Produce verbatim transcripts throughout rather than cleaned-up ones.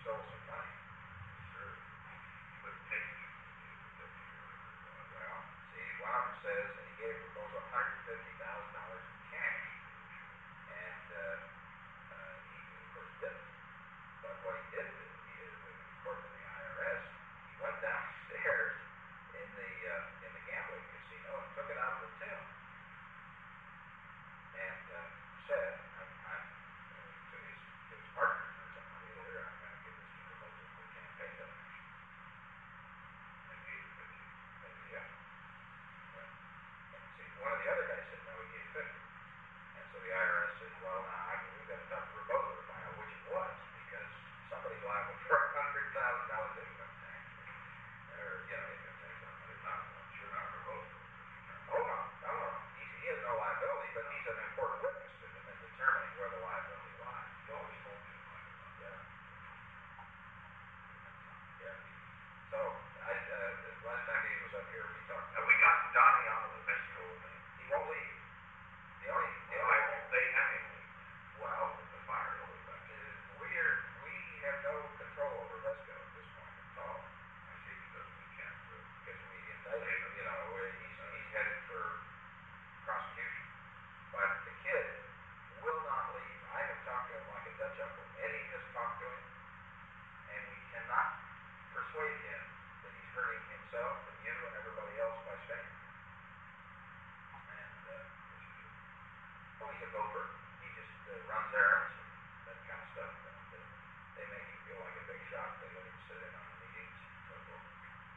stole some money. Sure. But take it. Well, see, one of them says that he gave Rebozo one hundred fifty thousand dollars in cash. And uh, uh, he, of course, didn't. But what he did, he did, according to the I R S, he went downstairs in the uh, in the gambling casino and took it out of the till. And uh, said, I'm, I'm uh, to his to his partner or somebody there, I'm going to give this to Rebozo for campaign donation. And he gave fifty. And yeah. Well, and see, one of the other guys said, no, he gave fifty. And so the I R S said, well, now I can, we've got to talk to Rebozo to find out which it was, because somebody's liable for a hundred thousand dollars income tax, or you know, income tax on hundred thousand dollars. Sure, not Rebozo. Oh no, no, no, he, he has no liability, but he's an important witness to them in determining where the liability lies. He always told me to find out. Yeah. Yeah. So I, uh, the last time he was up here, we talked. Have we gotten Donnie out of the Mexico thing? He won't leave. The only, the Why only won't they have him? well, The fire goes back. we're we have no control over Vesco at this point at all. I see, because we can't do it. Because we indicted him, you know, where he's, he's headed for prosecution. But the kid will not leave. I have talked to him like a Dutch uncle. Eddie has talked to him, and we cannot persuade him that he's hurting himself and you and everybody else by staying. And, uh, well, he's a gopher. He just uh, runs errands and that kind of stuff. And, uh, they make him feel like a big shot. They let him sit in on the meetings and so forth.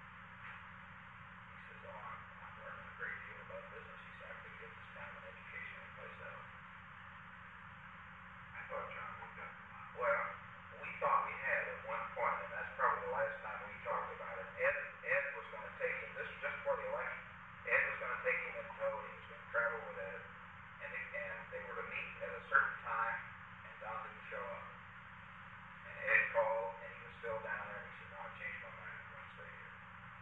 He says, oh, I'm, I'm learning a great deal about business. He said, I could get this kind of an education in place out. I thought John would got them out. Well, we thought we had at one point, and that's probably the last time we talked about it. Ed, Ed was going to take him, this was just before the election. Ed was going to take him in tow. He was going to travel with Ed. And, it, and they were to meet at a certain time, and Don didn't show up. And Ed called, and he was still down there, and he said, no, I've changed my mind. I'm going to stay here.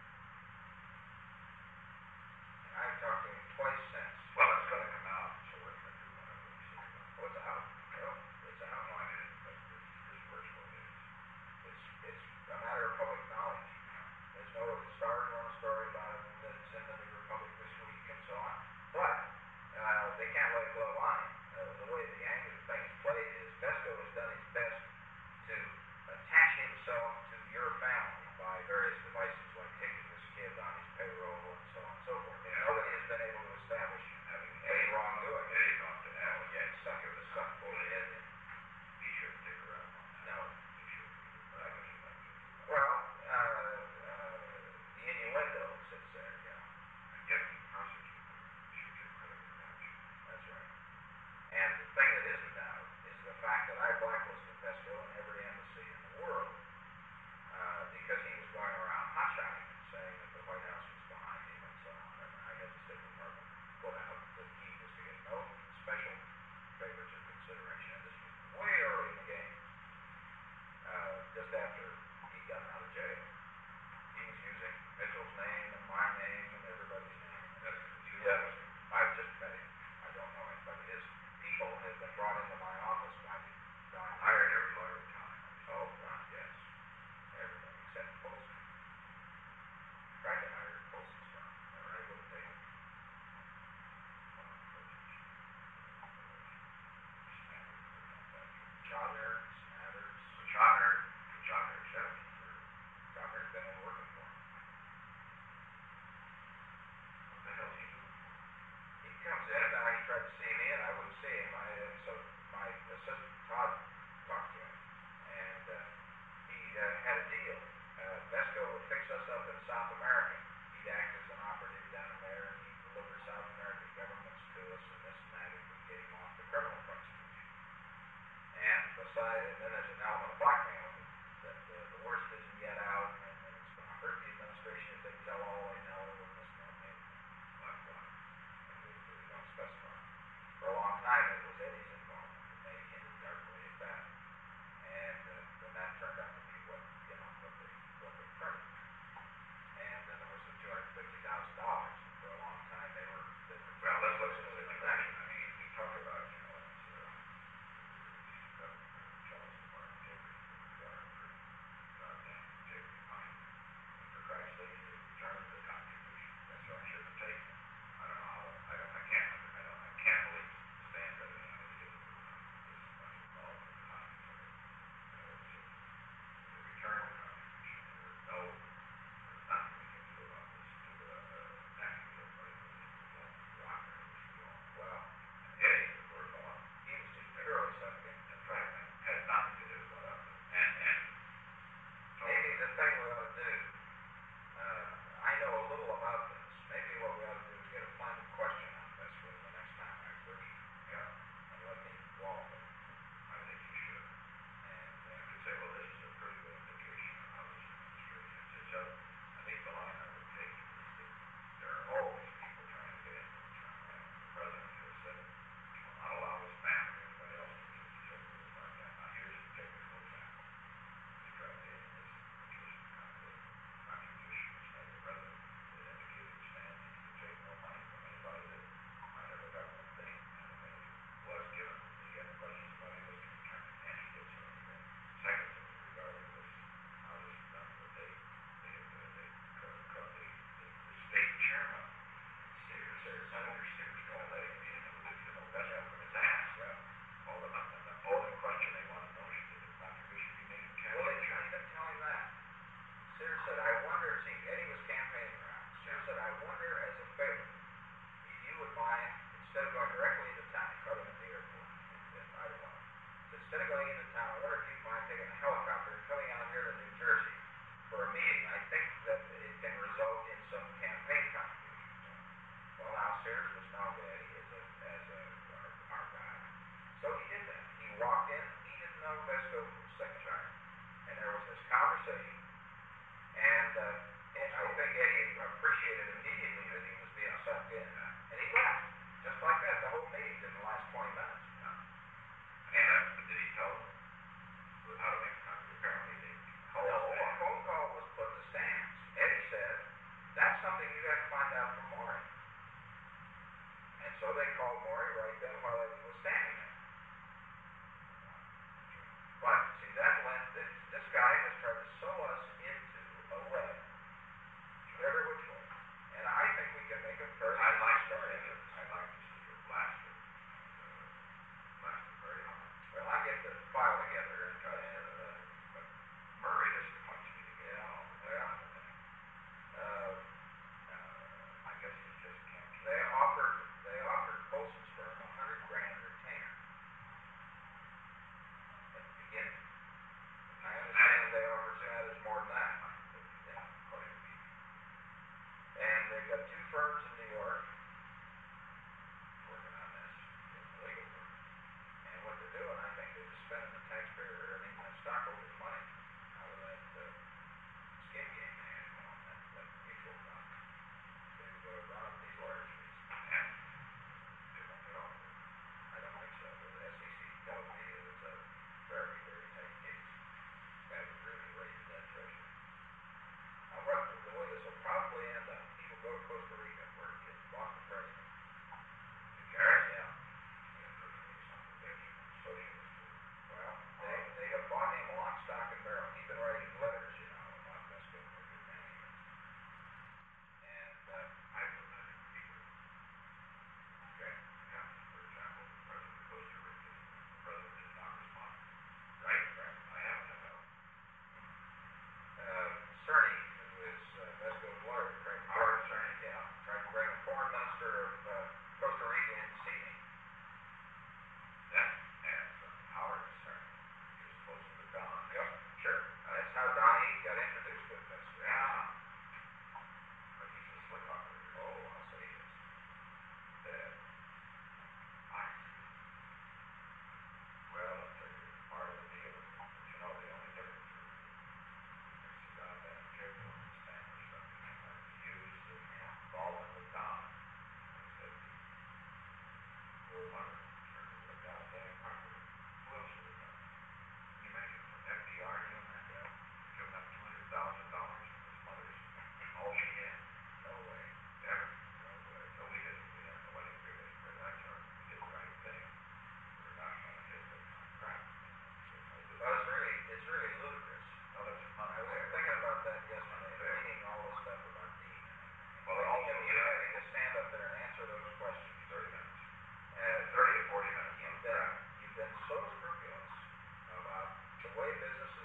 And I've talked to him twice since. Well, it's going to come out, so we're going to do whatever we say about it. Oh, it's out. Well, it's I out. don't know it is, but this, this virtual is. It's, it's a matter of public knowledge. There's no, the Stars run a story about it, that it's in the New Republic this week and so on. But, uh, they can't let it go on. Uh, the way the angle thing's played is Vesco has done his best to attach himself to your family by various devices, like taking this kid on his payroll and so on and so forth. And nobody has been able to establish Having any wrongdoing. Eddie off to Oh, Alex. yeah, suck it, the suck full of head. He shouldn't take her out on that. No. He should. But I guess he might be. Well, uh, uh, the innuendo sits there, you know. I guess he prosecuted her. He should get credit for that. That's right. And the thing that isn't out is the fact that I blacklisted Vesco in every embassy in the world uh, because he was going around hotshotting and saying that the White House was behind him and so on. And I had the State Department put out that he was to get no special favors or consideration. And this was way early in the game, uh, just after he got out of jail. He was using Mitchell's name and my name and everybody's name. That's two Yeah, years. I've just met him. I don't know him, but his people have been brought into my office by Don. Hired every lawyer in town. Oh, God, yes. Everybody except Polson. Tried to hire Polson's firm. Never I wouldn't take him. Chowder, Smathers. Chowder, Chowder, seventy for, Chowder's been in working for him. what the hell he do? He comes in, and he tried to see me, and I wouldn't see him. I, uh, so my assistant Todd talked to him, and uh, he uh, had a deal. Uh, Vesco would fix us up in South America. He'd act as an operative down there, and he'd deliver South American governments to us, and this and that, if we get him off the criminal prosecution. And beside, and then there's an element of blackmail that uh, the worst isn't yet out, and, and it's going to hurt the administration if they tell all they know, and this and that, and black, black. And we, we don't specify. For a long time, it was Eddie's involvement, and they hinted darkly at that. And uh, then that turned out to be what, you know, what they, what they printed. And then there was the two hundred fifty thousand dollars. For a long time, they were, they were. Well, let's look at it like that. I mean, we talk about, you know, it's, uh, Charles Department, every,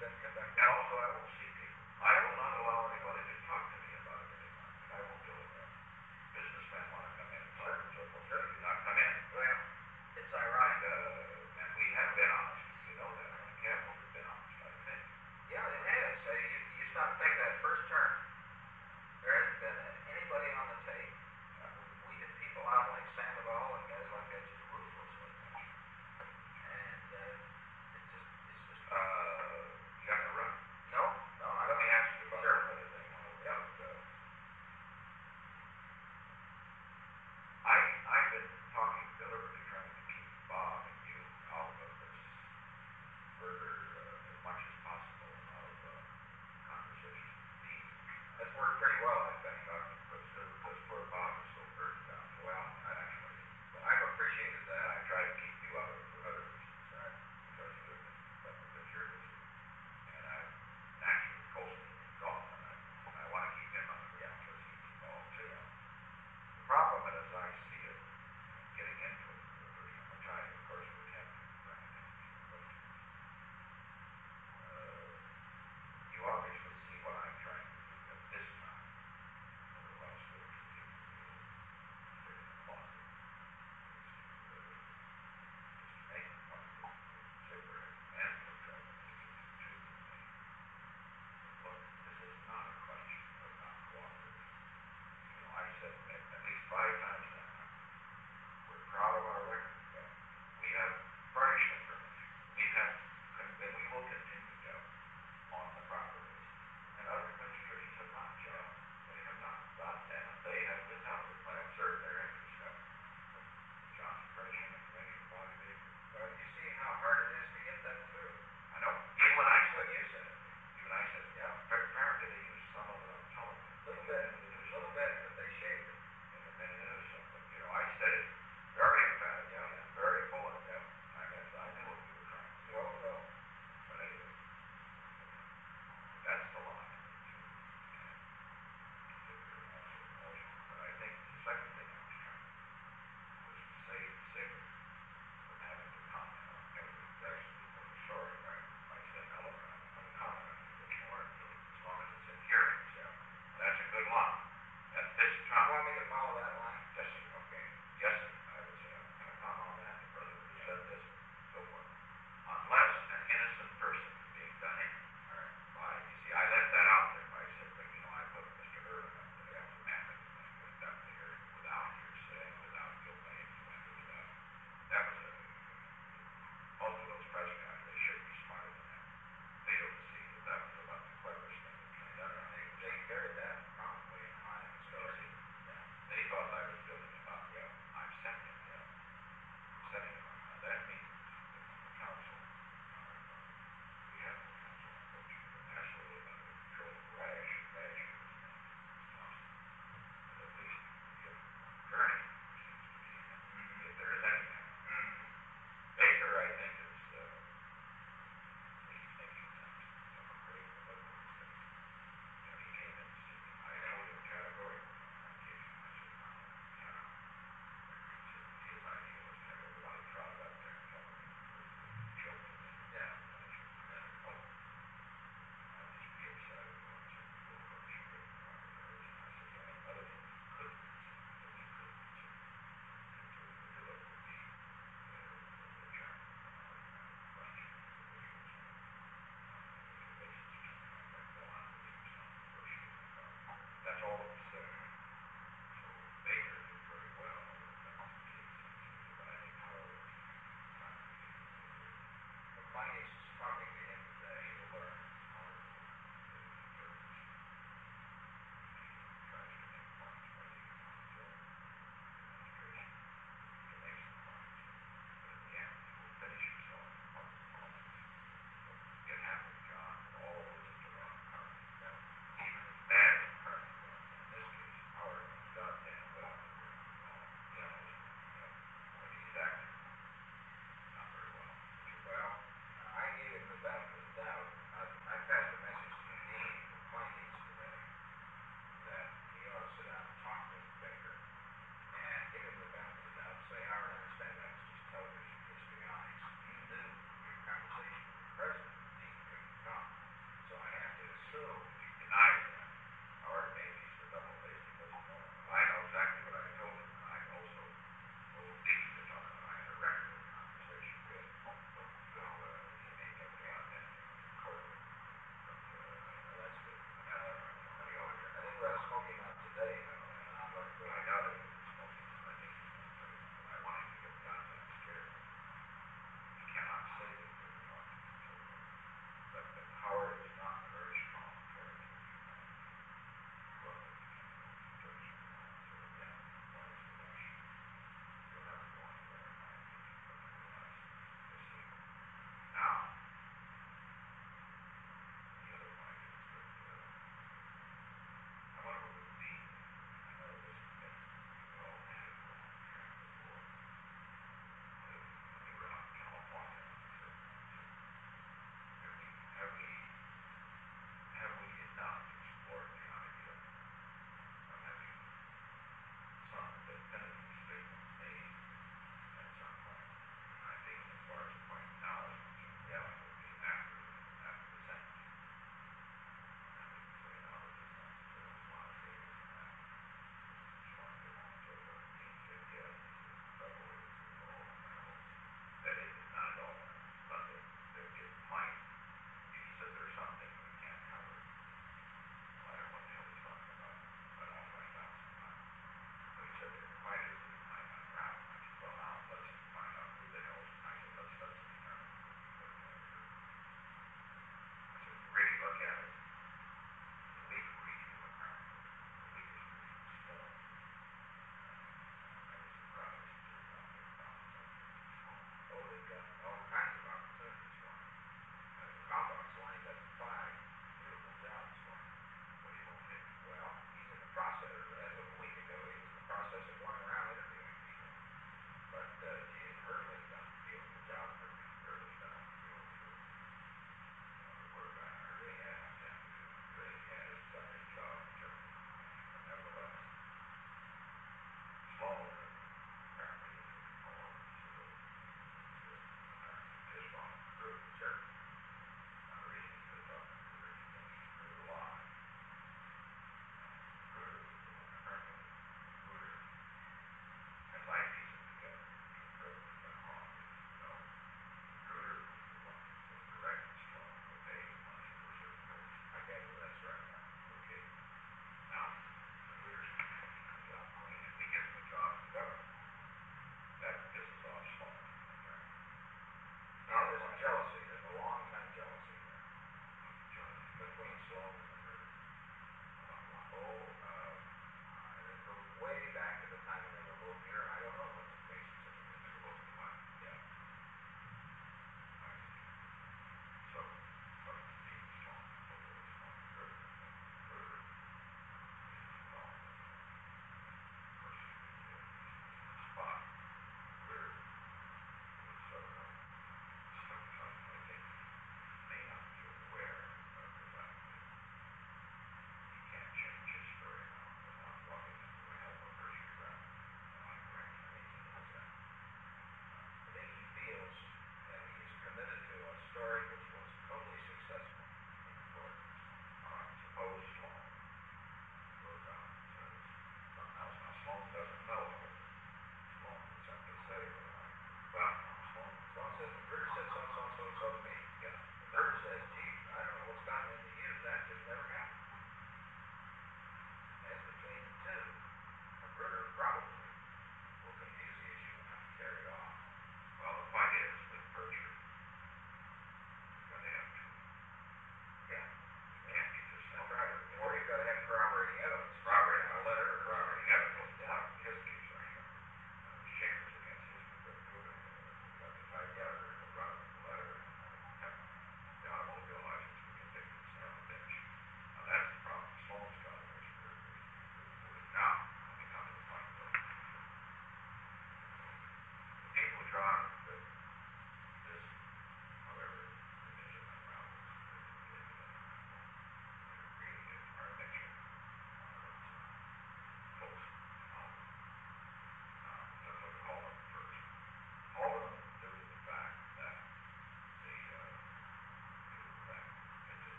been conducted. And also, I won't see people. I will not allow anybody to talk to me about it anymore. I won't do it. Businessmen want to come in and talk and so forth. Sure, do not come in. Well, it's And, ironic. uh, and we have been honest. You know that. And Campbell has been honest, I think. Yeah, it has. Uh, you, you stop and think that first term, there hasn't been anybody on the tape. Uh, we weeded people out like Sandoval and guys like that just ruthlessly. And uh, it just, it's just, Uh, you have to run. no, no, I Let me don't. ask you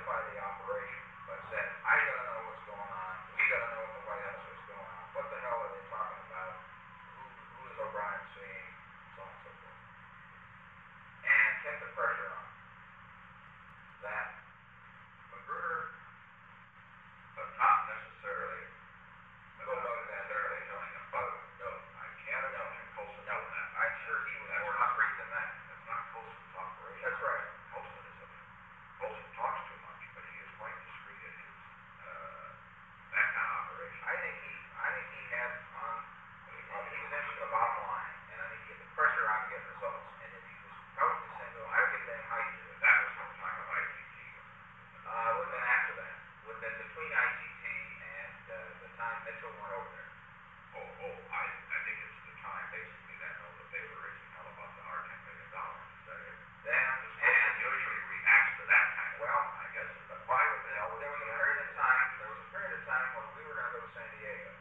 justify the operation, but said, I gotta know what's going on, we gotta know at the White House what's going on, what the hell are they talking about, who, who is O'Brien seeing, so on and so forth. And kept the pressure on that Magruder, But not necessarily, but Well, not no, necessarily telling him, but no, I can't imagine Colson no, doing that. I'm sure he was That's more not- discreet than that. That's not Colson's operation. That's right. Colson is a, Colson talks too much, but he is quite discreet in his, uh, that kind of operation. I think he, I think he had on, he he was interested in the bottom line, and I think he had the pressure on to get results, and then he was probably saying, well, I don't give a damn how you do it. That was from the time of I T T. Uh, would have been after that, would have been between I T T and, uh, the time Mitchell went over there. Oh, oh, I, I think it's the time basically that, no, that they were raising hell about the our ten million dollars. Is that it? Then, And and, usually reacts to that kind of, well, I guess, but why would they, there was a period of time, there was a period of time when we were gonna go to San Diego.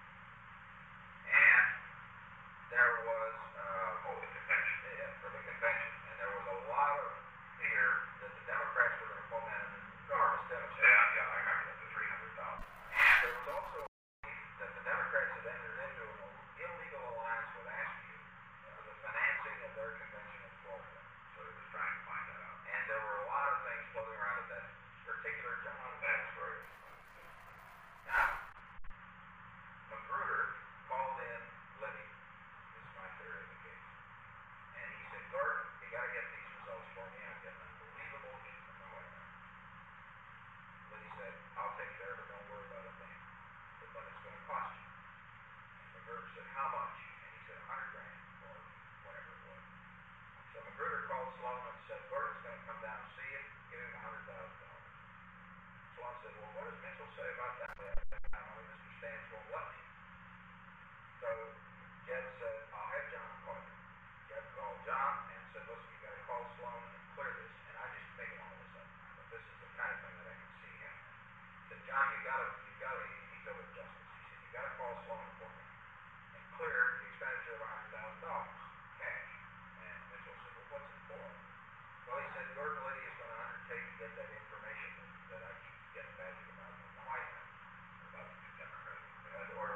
And there was, uh, oh, the convention. yeah, for the convention, and there was a lot of fear that the Democrats were gonna foment an enormous demonstration. Yeah, yeah, I remember that, the three hundred thousand. And there was also a belief that the Democrats had entered into an illegal alliance with Askew for the financing of their convention in Florida. So he was trying to find that out. And there were a lot of things floating around at that particular time. That's right. Now, Magruder called in Liddy, this is my theory of the case, and he said, Gordon, you gotta get these results for me, I'm getting unbelievable heat from the White House. Liddy said, I'll take care of it, don't worry about a thing, but it's gonna cost you. And Magruder said, how much? And he said, a hundred grand, or whatever it was. So Magruder called Sloan and said, Gordon's gonna come down and see you, give him a hundred thousand dollars. Sloan said, well, what does Mitchell say about that? I don't know, Mister Stans won't let me. So Jeb said, I'll have John call you. Jeb called John and said, listen, you gotta call Sloan and clear this. And I just making all this up, but this is the kind of thing that I can see happening. He said, John, you gotta, you gotta, he's over justice. He said, you gotta call Sloan for me and clear the expenditure of a hundred thousand dollars, cash. And Mitchell said, well, what's it for? Well, he said, Gordon Liddy is gonna undertake to get that information that, that I keep getting badgered about from the White House, about the Democratic, uh, or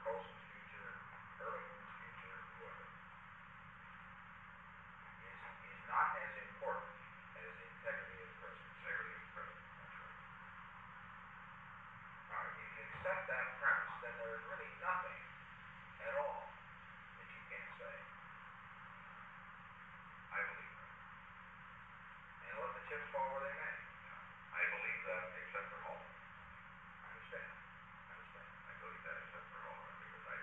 Colson's future, Ehrlichman's future, whoever, is, is not as important as integrity as president. Integrity is president, that's right. All right, if you accept that premise, then there is really nothing at all that you can't say. I believe that. And let the chips fall where they may. I believe that except for Haldeman. I understand. I understand. I believe that except for Haldeman, because I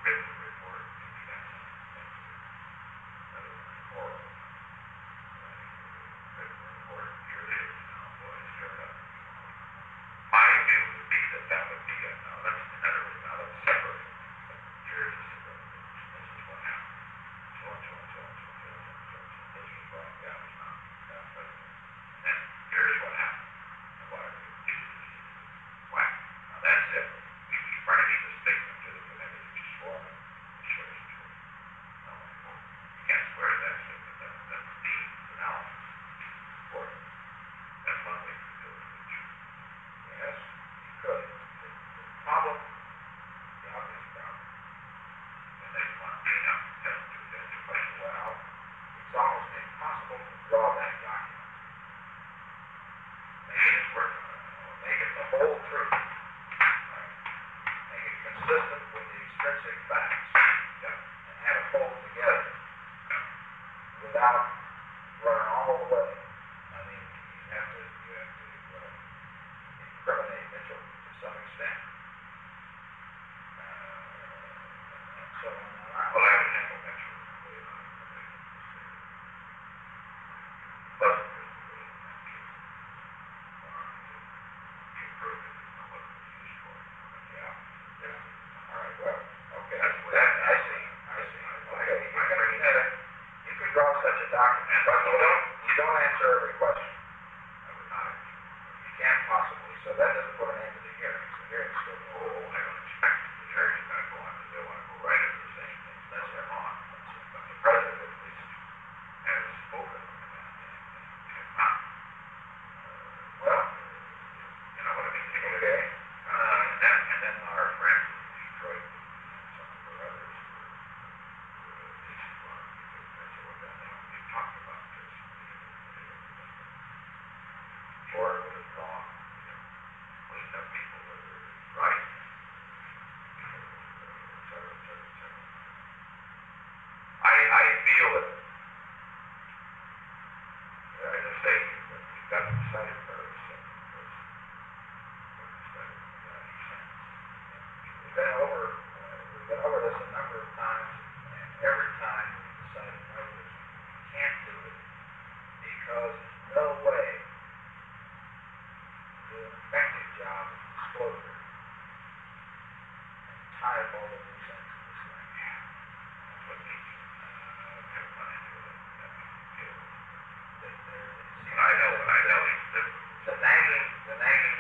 written report, maybe that's rather than oral. Written report, here it is, now, boy, stir it up. My view would be that that would be a, now, that's, in other words, now that's separate. Here's a separate, this is what happened. So and so and so and so, so and so and so, so this was brought down, it's not, not president. And then here's what happened. And what I do. Wow. Now that's it. We, we furnish the statement to the committee, which is for it. It shows it to it. No, you can't swear to that statement. That, that's the analysis for it. That's one way to do it. Yes, you could. The the problem, the obvious problem, And they want to have to test to that question. well, it's almost impossible to draw that document. Maybe it's working. Make it the whole truth. Right? Make it consistent with the extrinsic facts. Yeah. And have it hold together without running all the way. I mean, you have to, you have to uh, incriminate Mitchell to some extent. Uh, and so on. Now, I- Well, I would handle that sort of way on it. But there's a way in that case. To prove it is not what it was used for. Yeah, yeah. All right, well, okay. That's what That, I- I see, I see. Okay, you can, uh, you can draw such a document, but you don't, you don't answer every question. I would not have. You can't possibly, so that doesn't put an end to the hearing. The hearing's still Oh, going. I don't expect the jury's going to go on because they want to go right into the same things. That's their on. But the president at least has spoken on that and has not. Well, You know what I mean? okay. Uh, and then, and then our friends in Detroit and some of the others who were, who at least wanted to get that sort of thing. We talked about this. Or it would have gone, you know, cleaned up people that are right. Et cetera, et cetera, et cetera. I, I feel that, as I say, when we got decided very soon, was, when we started, uh, he sent, We've been over, uh, we've been over this a number of times, and every time we've decided, no, we can't do it, because there's no way to do an effective job of disclosure and tie up all the loose ends of this thing. but we, uh, have run into it, and deal with it. That there, it seems I know, but I know that it's different. the nagging, the nagging